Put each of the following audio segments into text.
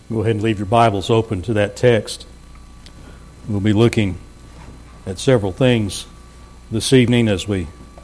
Go ahead and leave your Bibles open to that text. We'll be looking at several things this evening as we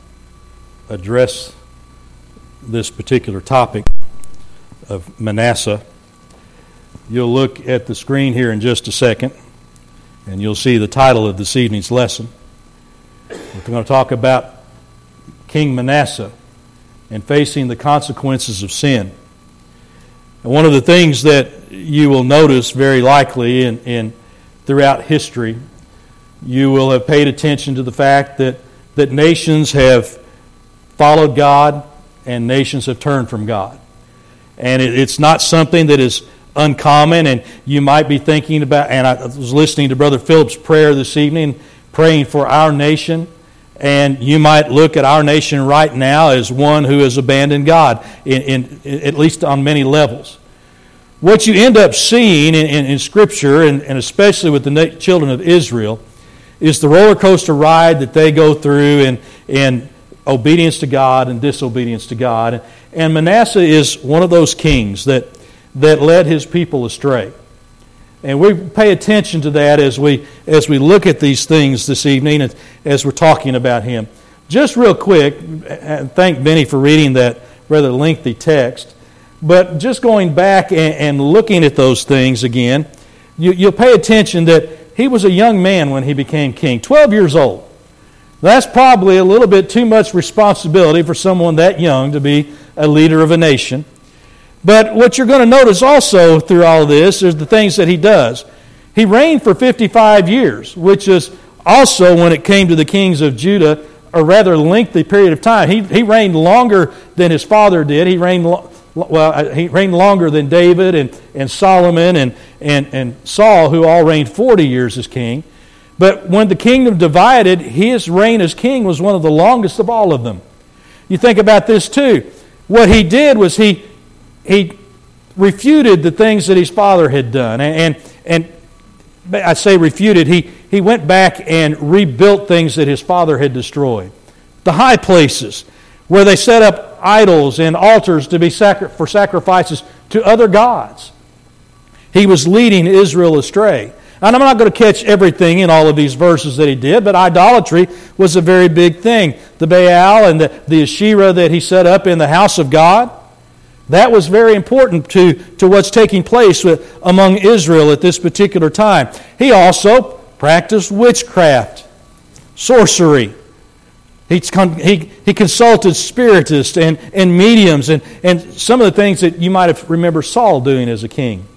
address this particular topic of Manasseh. You'll look at the screen here in just a second, and you'll see the title of this evening's lesson. We're going to talk about King Manasseh and facing the consequences of sin. And one of the things that you will notice very likely in throughout history, you will have paid attention to the fact that nations have followed God and nations have turned from God. And it's not something that is uncommon, and you might be thinking about, and I was listening to Brother Philip's prayer this evening, praying for our nation, and you might look at our nation right now as one who has abandoned God, in at least on many levels. What you end up seeing in Scripture, and especially with the children of Israel, is the roller coaster ride that they go through in obedience to God and disobedience to God. And Manasseh is one of those kings that led his people astray. And we pay attention to that as we look at these things this evening and as we're talking about him. Just real quick, and thank Benny for reading that rather lengthy text, but just going back and looking at those things again, you'll pay attention that he was a young man when he became king, 12 years old. That's probably a little bit too much responsibility for someone that young to be a leader of a nation. But what you're going to notice also through all of this is the things that he does. He reigned for 55 years, which is also, when it came to the kings of Judah, a rather lengthy period of time. He reigned longer than his father did. He reigned longer than David and Solomon and Saul, who all reigned 40 years as king. But when the kingdom divided, his reign as king was one of the longest of all of them. You think about this too. What he did was he refuted the things that his father had done. And I say refuted, he went back and rebuilt things that his father had destroyed. The high places, where they set up idols and altars to be for sacrifices to other gods. He was leading Israel astray. And I'm not going to catch everything in all of these verses that he did, but idolatry was a very big thing. The Baal and the Asherah that he set up in the house of God, that was very important to what's taking place among Israel at this particular time. He also practiced witchcraft, sorcery. He consulted spiritists and mediums and some of the things that you might have remembered Saul doing as a king.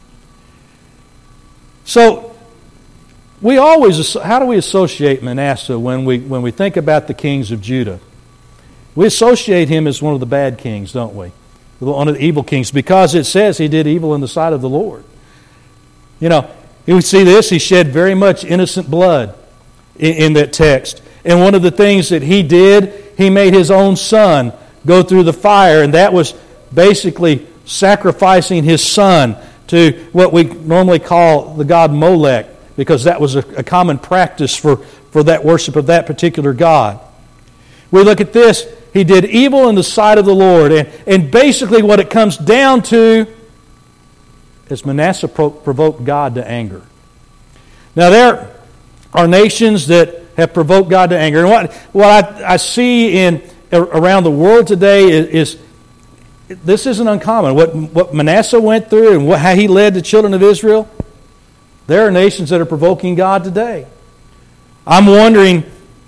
So, how do we associate Manasseh when we think about the kings of Judah? We associate him as one of the bad kings, don't we? One of the evil kings, because it says he did evil in the sight of the Lord. You know, you see this, he shed very much innocent blood in that text. And one of the things that he did, he made his own son go through the fire, and that was basically sacrificing his son to what we normally call the god Molech, because that was a common practice for that worship of that particular god. We look at this, he did evil in the sight of the Lord, and basically what it comes down to is Manasseh provoked God to anger. Now there are nations that have provoked God to anger. And what I see around the world today is this isn't uncommon. What Manasseh went through and how he led the children of Israel, there are nations that are provoking God today. I'm wondering,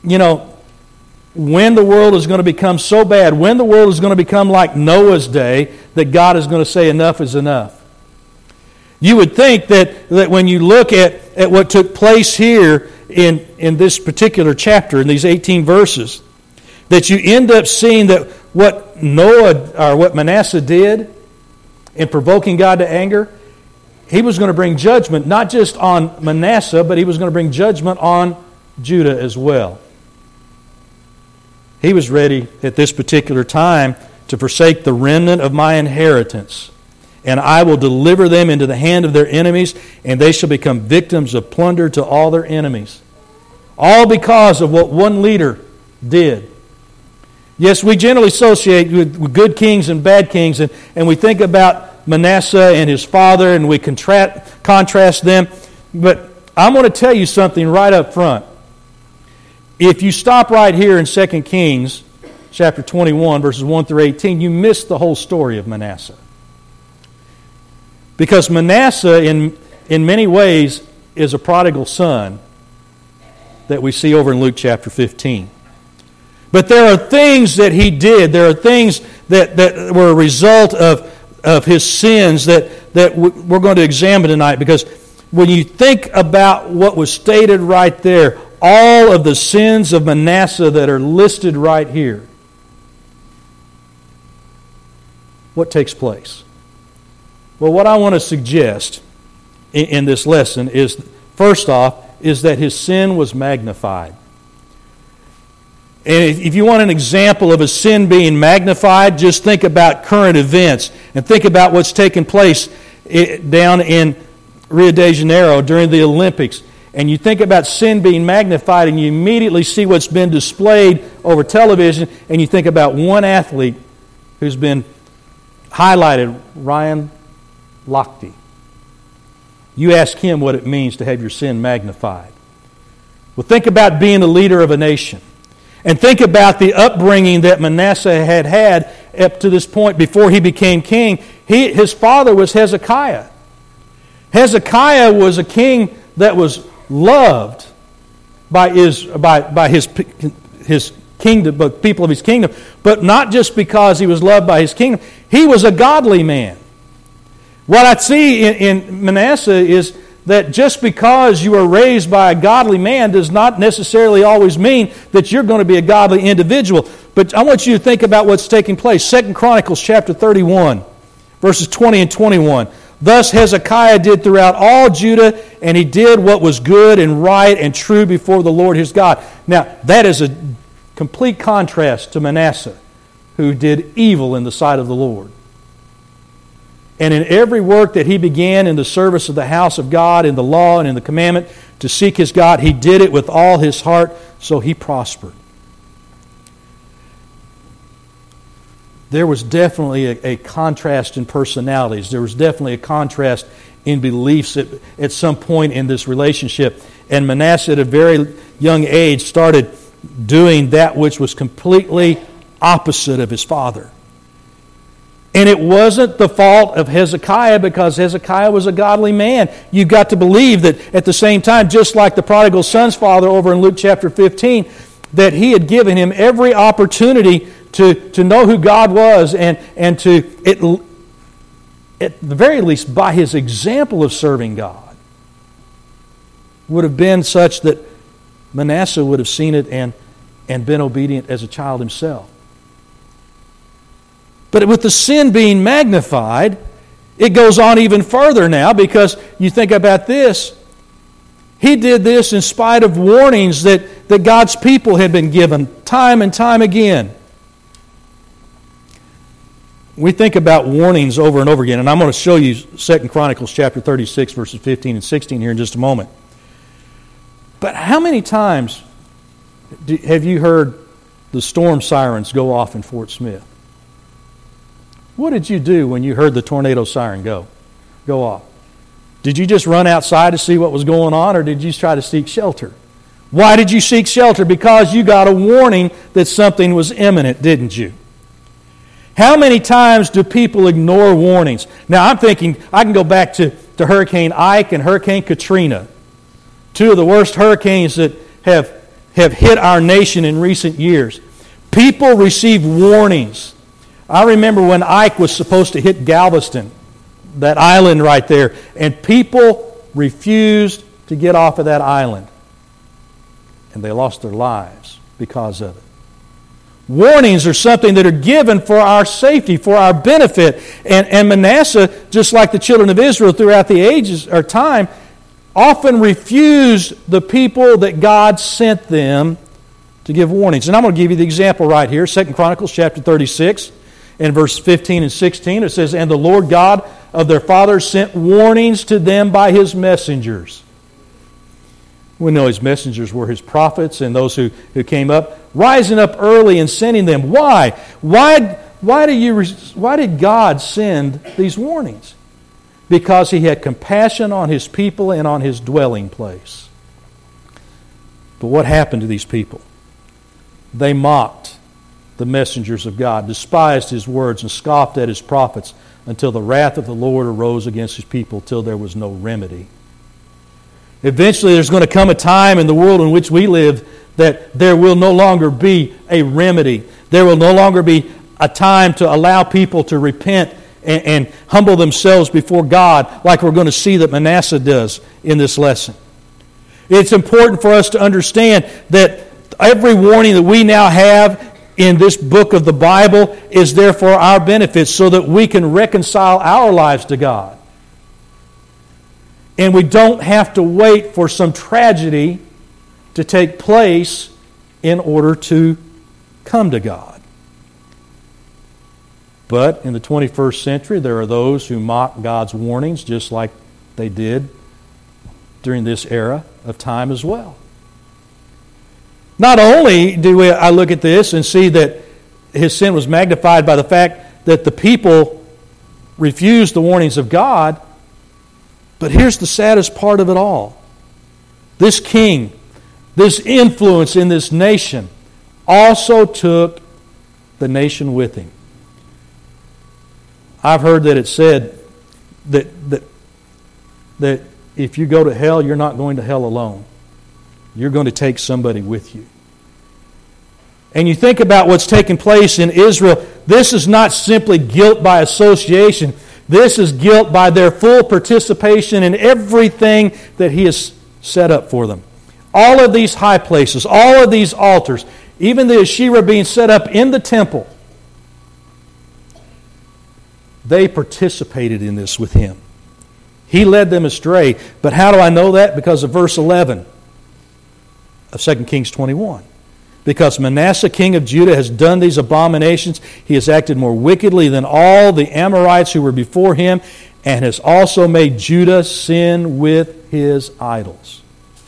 when the world is going to become so bad, when the world is going to become like Noah's day, that God is going to say enough is enough. You would think that when you look at what took place here in this particular chapter, in these 18 verses, that you end up seeing that what Manasseh did in provoking God to anger, he was going to bring judgment not just on Manasseh, but he was going to bring judgment on Judah as well. He was ready at this particular time to forsake the remnant of my inheritance, and I will deliver them into the hand of their enemies, and they shall become victims of plunder to all their enemies. All because of what one leader did. Yes, we generally associate with good kings and bad kings, and we think about Manasseh and his father, and we contrast them. But I'm going to tell you something right up front. If you stop right here in 2 Kings chapter 21, verses 1 through 18, you miss the whole story of Manasseh. Because Manasseh, in many ways, is a prodigal son that we see over in Luke chapter 15. But there are things that he did, there are things that were a result of his sins that we're going to examine tonight. Because when you think about what was stated right there, all of the sins of Manasseh that are listed right here, what takes place? Well, what I want to suggest in this lesson is, first off, is that his sin was magnified. And if you want an example of a sin being magnified, just think about current events and think about what's taken place down in Rio de Janeiro during the Olympics. And you think about sin being magnified, and you immediately see what's been displayed over television, and you think about one athlete who's been highlighted, Ryan Lochte. You ask him what it means to have your sin magnified. Well, think about being a leader of a nation. And think about the upbringing that Manasseh had up to this point before he became king. His father was Hezekiah. Hezekiah was a king that was loved by his kingdom, but people of his kingdom, but not just because he was loved by his kingdom. He was a godly man. What I see in Manasseh is that just because you are raised by a godly man does not necessarily always mean that you're going to be a godly individual. But I want you to think about what's taking place. 2 Chronicles chapter 31, verses 20 and 21. Thus Hezekiah did throughout all Judah, and he did what was good and right and true before the Lord his God. Now, that is a complete contrast to Manasseh, who did evil in the sight of the Lord. And in every work that he began in the service of the house of God, in the law and in the commandment to seek his God, he did it with all his heart, so he prospered. There was definitely a contrast in personalities. There was definitely a contrast in beliefs at some point in this relationship. And Manasseh, at a very young age, started doing that which was completely opposite of his father. And it wasn't the fault of Hezekiah, because Hezekiah was a godly man. You've got to believe that at the same time, just like the prodigal son's father over in Luke chapter 15, that he had given him every opportunity to know who God was, and to, at the very least, by his example of serving God, would have been such that Manasseh would have seen it and been obedient as a child himself. But with the sin being magnified, it goes on even further now, because you think about this. He did this in spite of warnings that God's people had been given time and time again. We think about warnings over and over again, and I'm going to show you 2 Chronicles chapter 36, verses 15 and 16 here in just a moment. But how many times have you heard the storm sirens go off in Fort Smith? What did you do when you heard the tornado siren go off? Did you just run outside to see what was going on, or did you try to seek shelter? Why did you seek shelter? Because you got a warning that something was imminent, didn't you? How many times do people ignore warnings? Now, I'm thinking I can go back to Hurricane Ike and Hurricane Katrina, two of the worst hurricanes that have hit our nation in recent years. People receive warnings. I remember when Ike was supposed to hit Galveston, that island right there, and people refused to get off of that island. And they lost their lives because of it. Warnings are something that are given for our safety, for our benefit. And Manasseh, just like the children of Israel throughout the ages or time, often refused the people that God sent them to give warnings. And I'm going to give you the example right here, 2 Chronicles chapter 36. In verse 15 and 16, it says, "And the Lord God of their fathers sent warnings to them by His messengers." We know His messengers were His prophets and those who came up, rising up early and sending them. Why? Why why did God send these warnings? Because He had compassion on His people and on His dwelling place. But what happened to these people? They mocked the messengers of God, despised His words, and scoffed at His prophets until the wrath of the Lord arose against His people till there was no remedy. Eventually there's going to come a time in the world in which we live that there will no longer be a remedy. There will no longer be a time to allow people to repent and humble themselves before God like we're going to see that Manasseh does in this lesson. It's important for us to understand that every warning that we now have in this book of the Bible is there for our benefit so that we can reconcile our lives to God. And we don't have to wait for some tragedy to take place in order to come to God. But in the 21st century, there are those who mock God's warnings just like they did during this era of time as well. Not only do I look at this and see that his sin was magnified by the fact that the people refused the warnings of God, but here's the saddest part of it all. This king, this influence in this nation, also took the nation with him. I've heard that it said that if you go to hell, you're not going to hell alone. You're going to take somebody with you. And you think about what's taking place in Israel, this is not simply guilt by association. This is guilt by their full participation in everything that He has set up for them. All of these high places, all of these altars, even the Asherah being set up in the temple, they participated in this with him. He led them astray. But how do I know that? Because of verse 11 of 2 Kings 21. Because Manasseh, king of Judah, has done these abominations, he has acted more wickedly than all the Amorites who were before him, and has also made Judah sin with his idols.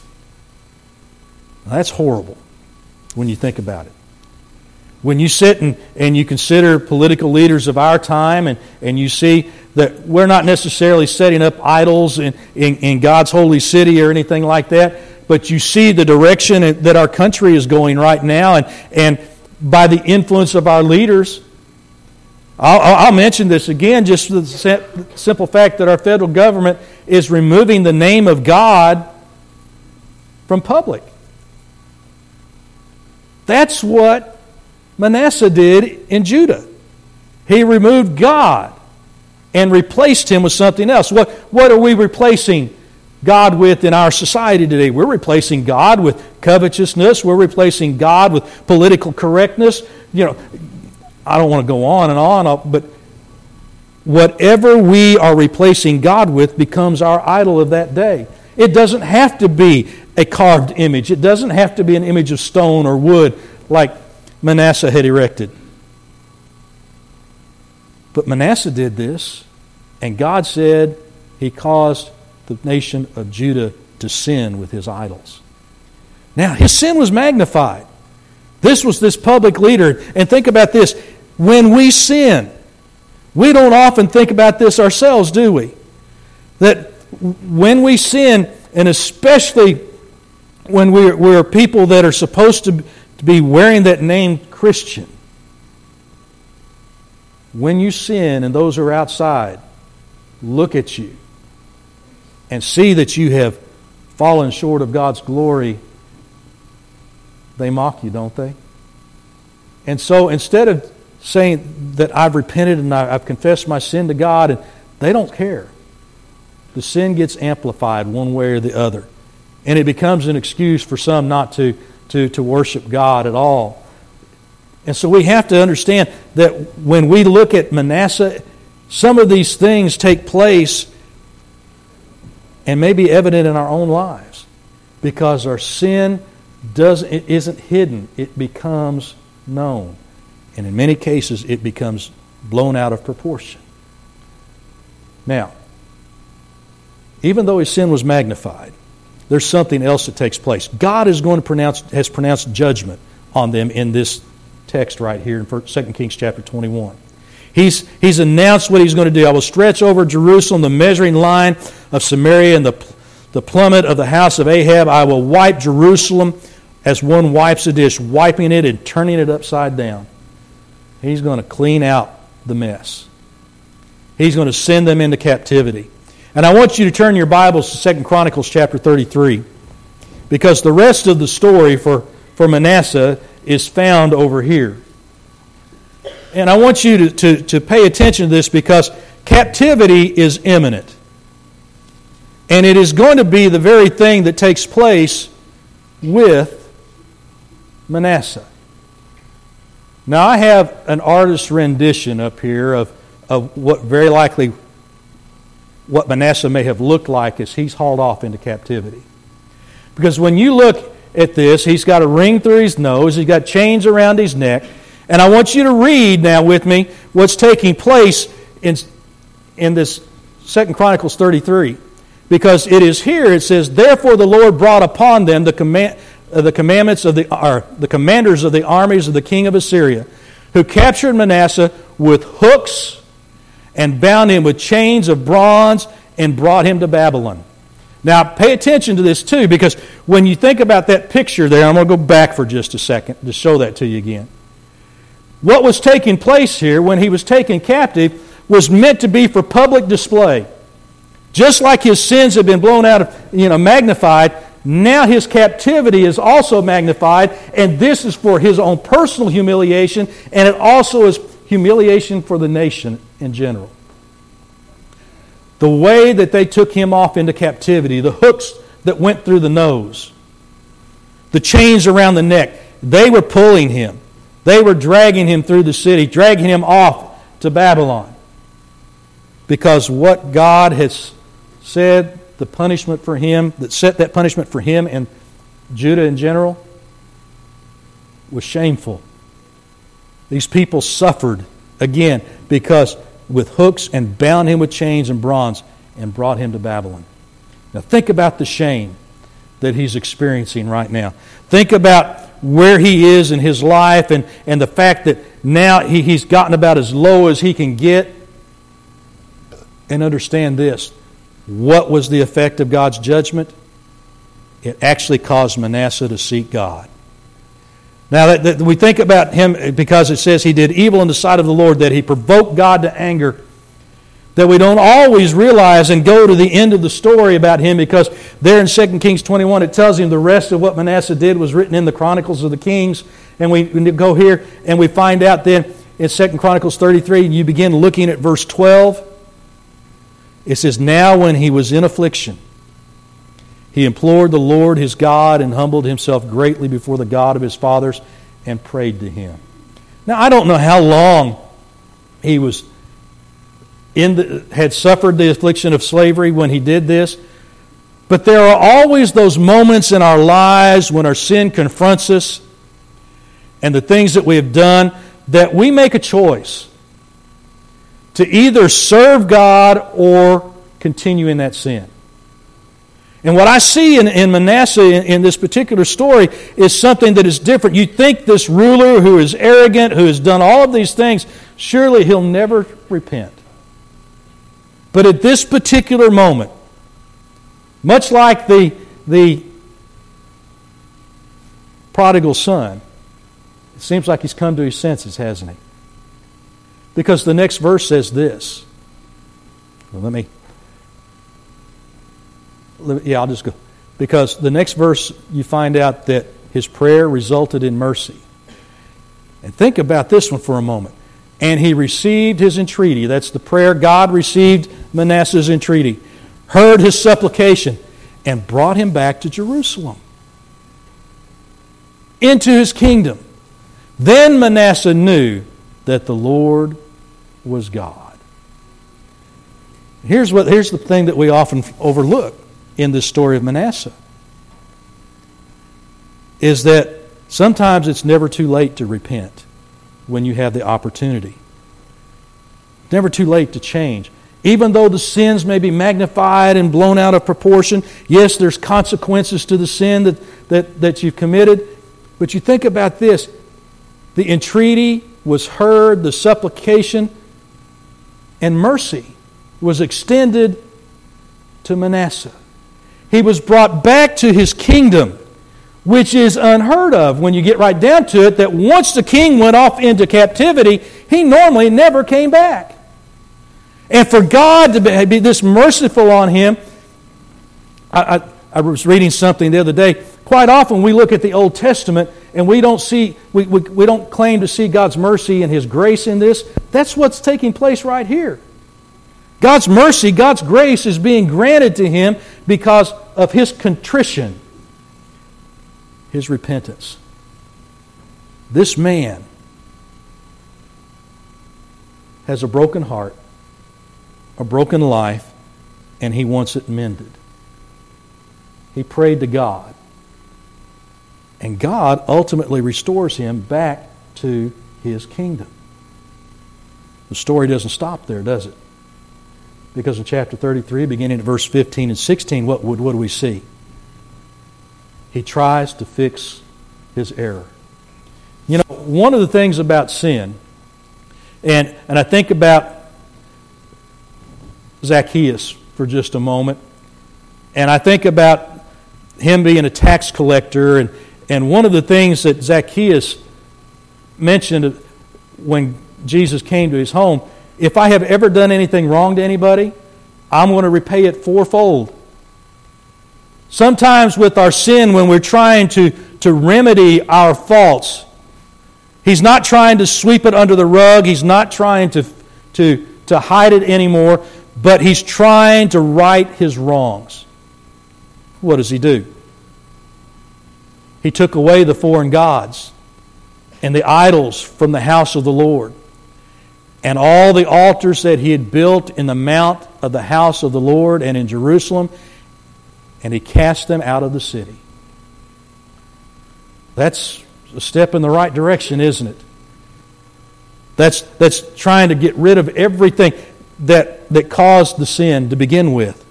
Now, that's horrible when you think about it. When you sit and you consider political leaders of our time and you see that we're not necessarily setting up idols in God's holy city or anything like that, but you see the direction that our country is going right now, and by the influence of our leaders. I'll mention this again, just for the simple fact that our federal government is removing the name of God from public. That's what Manasseh did in Judah. He removed God and replaced Him with something else. What are we replacing God with in our society today? We're replacing God with covetousness. We're replacing God with political correctness. You know, I don't want to go on and on, but whatever we are replacing God with becomes our idol of that day. It doesn't have to be a carved image. It doesn't have to be an image of stone or wood like Manasseh had erected. But Manasseh did this, and God said he caused the nation of Judah to sin with his idols. Now, his sin was magnified. This was this public leader. And think about this. When we sin, we don't often think about this ourselves, do we? That when we sin, and especially when we're people that are supposed to be wearing that name Christian, when you sin and those who are outside look at you and see that you have fallen short of God's glory, they mock you, don't they? And so instead of saying that I've repented and I've confessed my sin to God, and they don't care. The sin gets amplified one way or the other. And it becomes an excuse for some not to worship God at all. And so we have to understand that when we look at Manasseh, some of these things take place and may be evident in our own lives because our sin isn't hidden. It becomes known. And in many cases, it becomes blown out of proportion. Now, even though his sin was magnified, there's something else that takes place. God has pronounced judgment on them in this text right here in 2 Kings chapter 21. He's announced what he's going to do. I will stretch over Jerusalem the measuring line of Samaria and the plummet of the house of Ahab. I will wipe Jerusalem as one wipes a dish, wiping it and turning it upside down. He's going to clean out the mess. He's going to send them into captivity. And I want you to turn your Bibles to 2 Chronicles chapter 33, because the rest of the story for Manasseh is found over here. And I want you to pay attention to this, because captivity is imminent. And it is going to be the very thing that takes place with Manasseh. Now, I have an artist's rendition up here of what very likely what Manasseh may have looked like as he's hauled off into captivity. Because when you look at this, he's got a ring through his nose, he's got chains around his neck, and I want you to read now with me what's taking place in this 2 Chronicles 33. Because it is here, it says, "Therefore the Lord brought upon them the commandments of the commanders of the armies of the king of Assyria, who captured Manasseh with hooks and bound him with chains of bronze and brought him to Babylon." Now, pay attention to this too, because when you think about that picture there, I'm going to go back for just a second to show that to you again. What was taking place here when he was taken captive was meant to be for public display. Just like his sins have been blown out of, magnified, now his captivity is also magnified, and this is for his own personal humiliation, and it also is humiliation for the nation in general. The way that they took him off into captivity, the hooks that went through the nose, the chains around the neck, they were pulling him. They were dragging him through the city, dragging him off to Babylon. Because what God has said, the punishment for him, that set that punishment for him and Judah in general, was shameful. These people suffered, again, because with hooks and bound him with chains and bronze and brought him to Babylon. Now think about the shame that he's experiencing right now. Think about where he is in his life and the fact that now he's gotten about as low as he can get. And understand this. What was the effect of God's judgment? It actually caused Manasseh to seek God. Now, that we think about him because it says he did evil in the sight of the Lord, that he provoked God to anger, that we don't always realize and go to the end of the story about him, because there in 2 Kings 21 it tells him the rest of what Manasseh did was written in the Chronicles of the Kings. And we go here and we find out then in 2 Chronicles 33, and you begin looking at verse 12. It says, "Now when he was in affliction, he implored the Lord his God and humbled himself greatly before the God of his fathers and prayed to him." Now, I don't know how long he was had suffered the affliction of slavery when he did this, but there are always those moments in our lives when our sin confronts us and the things that we have done that we make a choice to either serve God or continue in that sin. And what I see in Manasseh in this particular story is something that is different. You think this ruler who is arrogant, who has done all of these things, surely he'll never repent. But at this particular moment, much like the prodigal son, it seems like he's come to his senses, hasn't he? Because the next verse says this. Well, I'll just go. Because the next verse, you find out that his prayer resulted in mercy. And think about this one for a moment. "And he received his entreaty." That's the prayer. God received Manasseh's entreaty, heard his supplication, and brought him back to Jerusalem, into his kingdom. Then Manasseh knew that the Lord was God. Here's the thing that we often overlook in this story of Manasseh, is that sometimes it's never too late to repent when you have the opportunity. Never too late to change. Even though the sins may be magnified and blown out of proportion, yes, there's consequences to the sin that you've committed, but you think about this. The entreaty was heard, the supplication and mercy was extended to Manasseh. He was brought back to his kingdom, which is unheard of when you get right down to it, that once the king went off into captivity, he normally never came back. And for God to be this merciful on him, I was reading something the other day. Quite often we look at the Old Testament and we don't claim to see God's mercy and His grace in this. That's what's taking place right here. God's mercy, God's grace is being granted to him because of his contrition, his repentance. This man has a broken heart, a broken life, and he wants it mended. He prayed to God. And God ultimately restores him back to His kingdom. The story doesn't stop there, does it? Because in chapter 33, beginning at verse 15 and 16, what do we see? He tries to fix his error. You know, one of the things about sin, and I think about Zacchaeus for just a moment, and I think about him being a tax collector, and one of the things that Zacchaeus mentioned when Jesus came to his home, if I have ever done anything wrong to anybody, I'm going to repay it fourfold. Sometimes with our sin, when we're trying to remedy our faults, he's not trying to sweep it under the rug. He's not trying to hide it anymore, but he's trying to right his wrongs. What does he do? He took away the foreign gods and the idols from the house of the Lord, and all the altars that he had built in the mount of the house of the Lord and in Jerusalem, and he cast them out of the city. That's a step in the right direction, isn't it? That's trying to get rid of everything that caused the sin to begin with.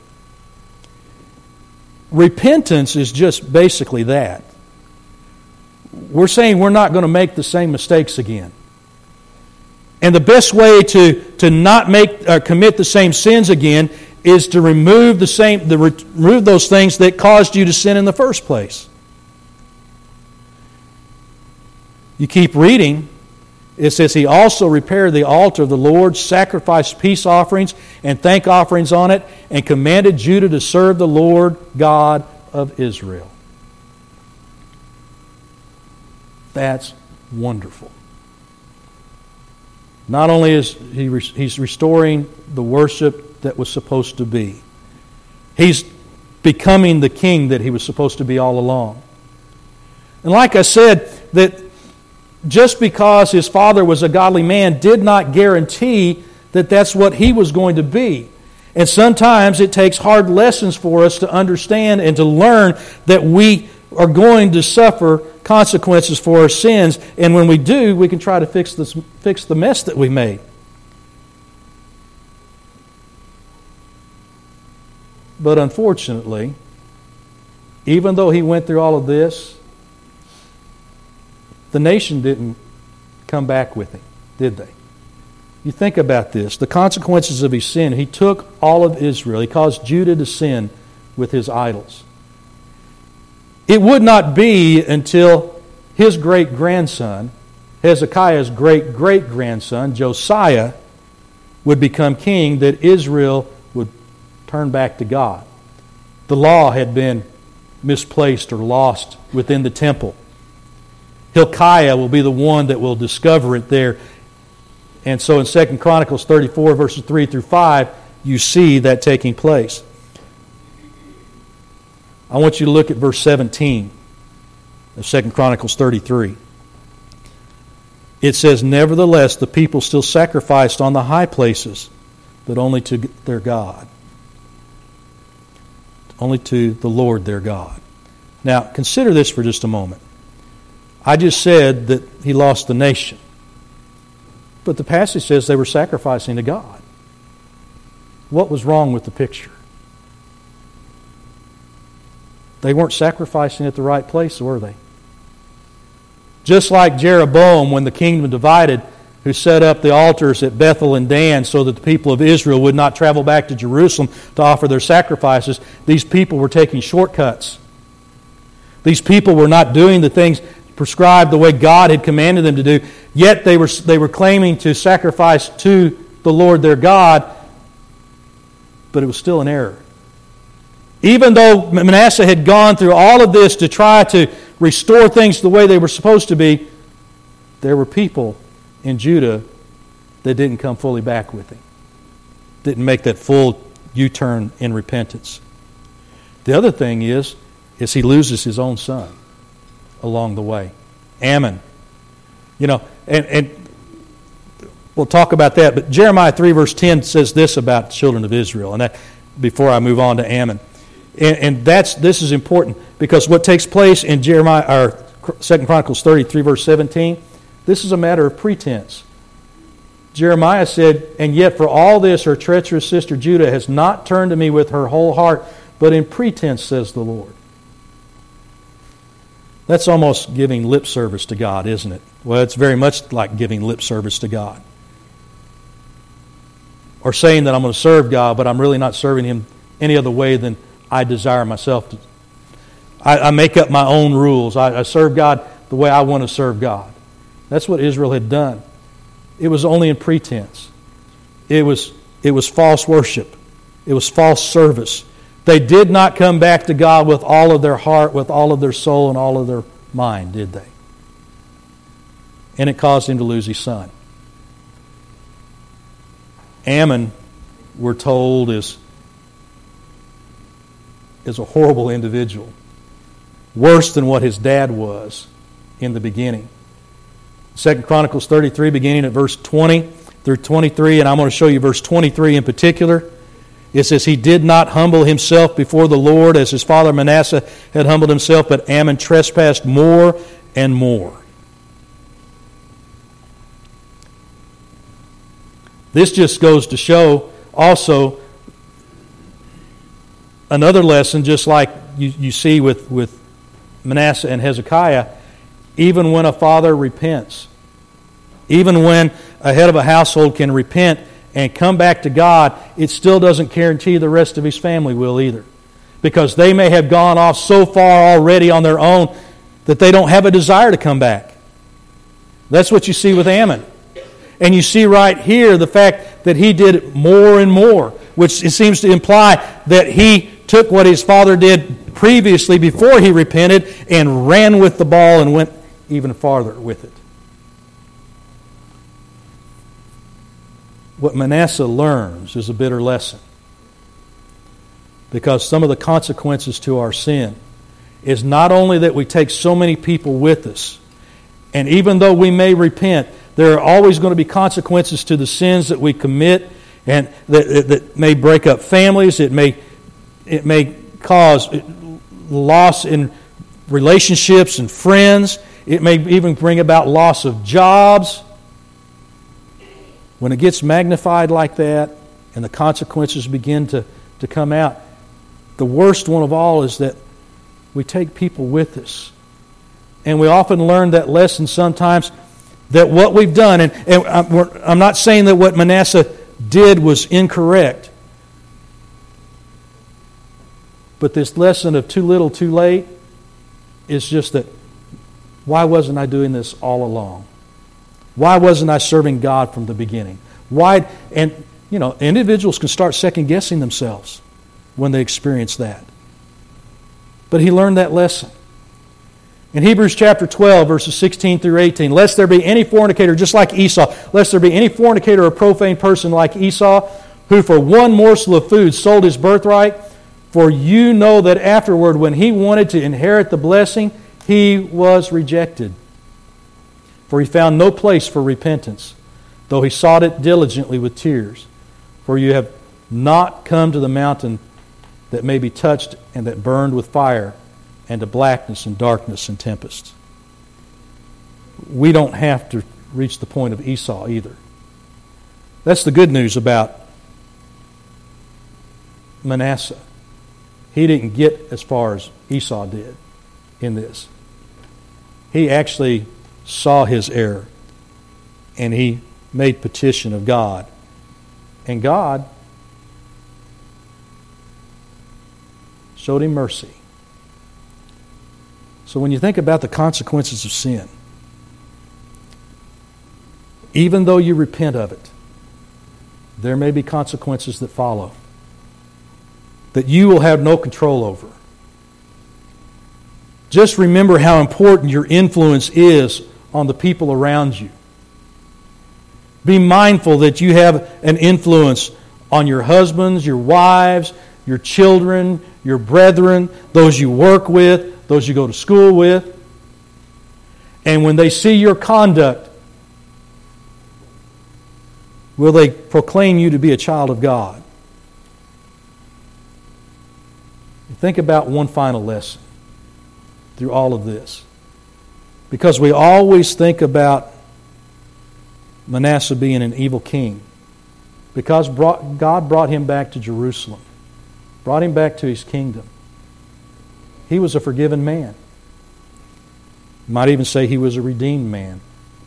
Repentance is just basically that. We're saying we're not going to make the same mistakes again. And the best way to not commit the same sins again is to remove those things that caused you to sin in the first place. You keep reading, it says, he also repaired the altar of the Lord, sacrificed peace offerings and thank offerings on it, and commanded Judah to serve the Lord God of Israel. That's wonderful. Not only is he's restoring the worship that was supposed to be, he's becoming the king that he was supposed to be all along. And like I said, that just because his father was a godly man did not guarantee that that's what he was going to be. And sometimes it takes hard lessons for us to understand and to learn that we are going to suffer consequences for our sins, and when we do, we can try to fix the mess that we made. But unfortunately, even though he went through all of this, the nation didn't come back with him, did they? You think about this. The consequences of his sin, he took all of Israel. He caused Judah to sin with his idols. It would not be until his great-grandson, Hezekiah's great-great-grandson, Josiah, would become king, that Israel would turn back to God. The law had been misplaced or lost within the temple. Hilkiah will be the one that will discover it there. And so in 2 Chronicles 34, verses 3 through 5, you see that taking place. I want you to look at verse 17 of 2 Chronicles 33. It says, nevertheless, the people still sacrificed on the high places, but only to their God. Only to the Lord their God. Now, consider this for just a moment. I just said that he lost the nation. But the passage says they were sacrificing to God. What was wrong with the picture? They weren't sacrificing at the right place, were they? Just like Jeroboam, when the kingdom divided, who set up the altars at Bethel and Dan so that the people of Israel would not travel back to Jerusalem to offer their sacrifices, these people were taking shortcuts. These people were not doing the things prescribed the way God had commanded them to do, yet they were claiming to sacrifice to the Lord their God, but it was still an error. Even though Manasseh had gone through all of this to try to restore things the way they were supposed to be, there were people in Judah that didn't come fully back with him. Didn't make that full U-turn in repentance. The other thing is he loses his own son along the way. Ammon. And we'll talk about that, but Jeremiah 3 verse 10 says this about the children of Israel, and that before I move on to Ammon. And this is important because what takes place in Jeremiah or 2 Chronicles 33 verse 17, this is a matter of pretense. Jeremiah said, "And yet for all this her treacherous sister Judah has not turned to me with her whole heart, but in pretense, says the Lord." That's almost giving lip service to God, isn't it? Well, it's very much like giving lip service to God. Or saying that I'm going to serve God, but I'm really not serving Him any other way than I desire myself to. I make up my own rules. I serve God the way I want to serve God. That's what Israel had done. It was only in pretense. It was false worship. It was false service. They did not come back to God with all of their heart, with all of their soul, and all of their mind, did they? And it caused him to lose his son. Ammon, we're told, is a horrible individual. Worse than what his dad was in the beginning. 2 Chronicles 33, beginning at verse 20 through 23, and I'm going to show you verse 23 in particular. It says, "He did not humble himself before the Lord as his father Manasseh had humbled himself, but Ammon trespassed more and more." This just goes to show also another lesson, just like you see with Manasseh and Hezekiah. Even when a father repents, even when a head of a household can repent and come back to God, it still doesn't guarantee the rest of his family will either. Because they may have gone off so far already on their own that they don't have a desire to come back. That's what you see with Ammon. And you see right here the fact that he did more and more, which it seems to imply that he took what his father did previously before he repented and ran with the ball and went even farther with it. What Manasseh learns is a bitter lesson. Because some of the consequences to our sin is not only that we take so many people with us, and even though we may repent, there are always going to be consequences to the sins that we commit, and that may break up families. It may cause loss in relationships and friends. It may even bring about loss of jobs. When it gets magnified like that and the consequences begin to come out, the worst one of all is that we take people with us. And we often learn that lesson sometimes that what we've done, and I'm not saying that what Manasseh did was incorrect, but this lesson of too little, too late is just that, why wasn't I doing this all along? Why wasn't I serving God from the beginning? Why? And, individuals can start second-guessing themselves when they experience that. But he learned that lesson. In Hebrews chapter 12, verses 16 through 18, "Lest there be any fornicator just like Esau, lest there be any fornicator or profane person like Esau, who for one morsel of food sold his birthright. For you know that afterward, when he wanted to inherit the blessing, he was rejected. For he found no place for repentance, though he sought it diligently with tears. For you have not come to the mountain that may be touched and that burned with fire, and to blackness and darkness and tempest." We don't have to reach the point of Esau either. That's the good news about Manasseh. He didn't get as far as Esau did in this. He actually saw his error, and he made petition of God. And God showed him mercy. So when you think about the consequences of sin, even though you repent of it, there may be consequences that follow that you will have no control over. Just remember how important your influence is on the people around you. Be mindful that you have an influence on your husbands, your wives, your children, your brethren, those you work with, those you go to school with. And when they see your conduct, will they proclaim you to be a child of God? Think about one final lesson through all of this. Because we always think about Manasseh being an evil king. Because God brought him back to Jerusalem, brought him back to his kingdom. He was a forgiven man. You might even say he was a redeemed man.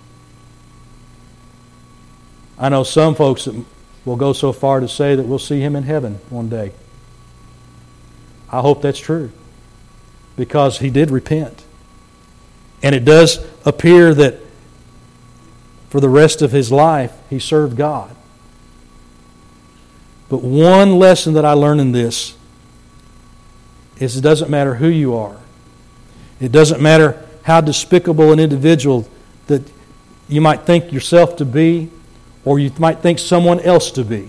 I know some folks that will go so far to say that we'll see him in heaven one day. I hope that's true, because he did repent. And it does appear that for the rest of his life, he served God. But one lesson that I learned in this is it doesn't matter who you are. It doesn't matter how despicable an individual that you might think yourself to be, or you might think someone else to be.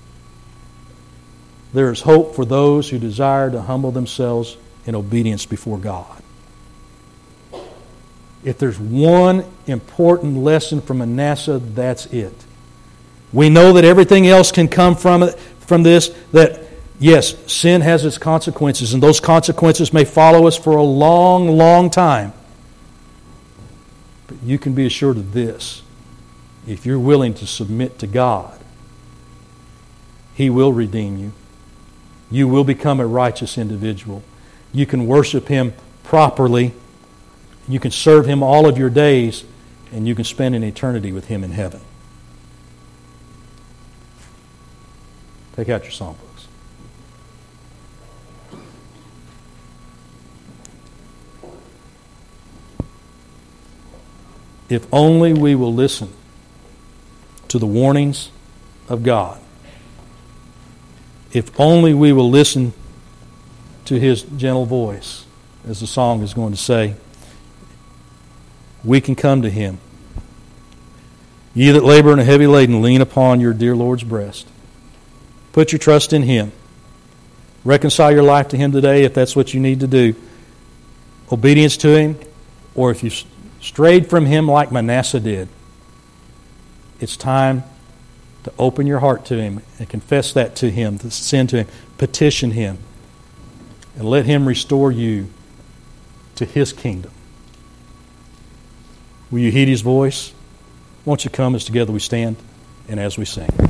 There is hope for those who desire to humble themselves in obedience before God. If there's one important lesson from Manasseh, that's it. We know that everything else can come from this, that yes, sin has its consequences, and those consequences may follow us for a long, long time. But you can be assured of this. If you're willing to submit to God, He will redeem you. You will become a righteous individual. You can worship Him properly. You can serve Him all of your days, and you can spend an eternity with Him in heaven. Take out your songbooks. If only we will listen to the warnings of God. If only we will listen to His gentle voice, as the song is going to say, we can come to Him. Ye that labor and are heavy laden, lean upon your dear Lord's breast. Put your trust in Him. Reconcile your life to Him today if that's what you need to do. Obedience to Him, or if you've strayed from Him like Manasseh did, it's time to open your heart to Him and confess that to Him, to sin to Him, petition Him, and let Him restore you to His kingdom. Will you heed His voice? Won't you come as together we stand and as we sing?